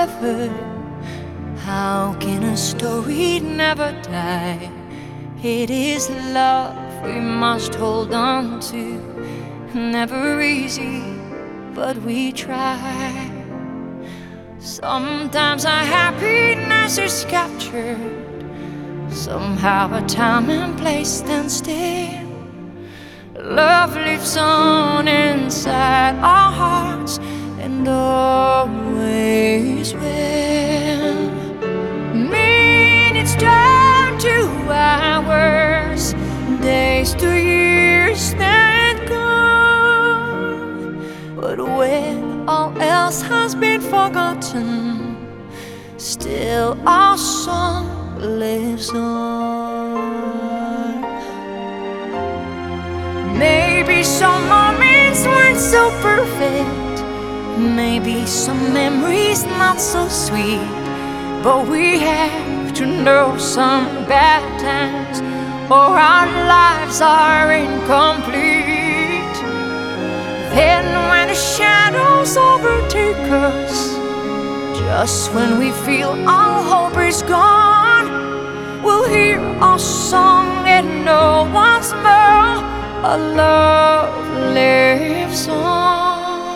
forever? How can a story never die? It is love we must hold on to. Never easy, but we try. Sometimes our happiness is captured. Somehow a time and place stand still. Love lives on inside our hearts and always will. Minutes turn to hours, days to years then gone. But when all else has been forgotten, still our song lives on. Maybe some moments weren't so perfect, maybe some memories not so sweet, but we have to know some bad times or our lives are incomplete. Then when the shadows overtake us, just when we feel all hope is gone, we'll hear our song and know once more our love lives on.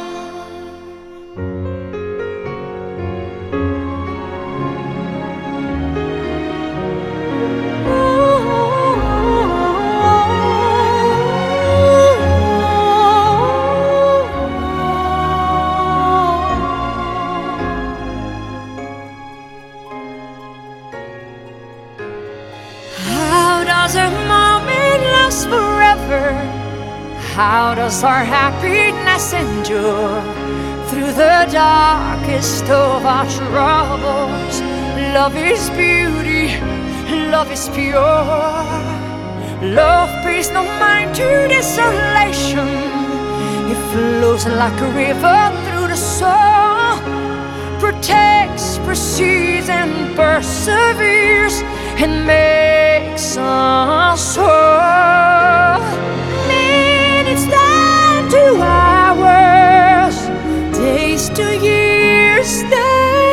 How does a moment last forever? How does our happiness endure through the darkest of our troubles? Love is beauty, love is pure. Love pays no mind to desolation. It flows like a river through the soul, protects, precedes, and perseveres, and makes us whole. Minutes turn to hours, days to years then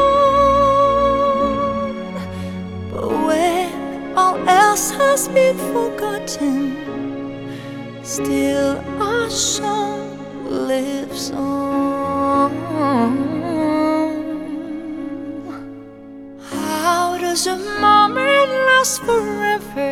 gone. But when all else has been forgotten, still our song lives on. How does a moment last forever?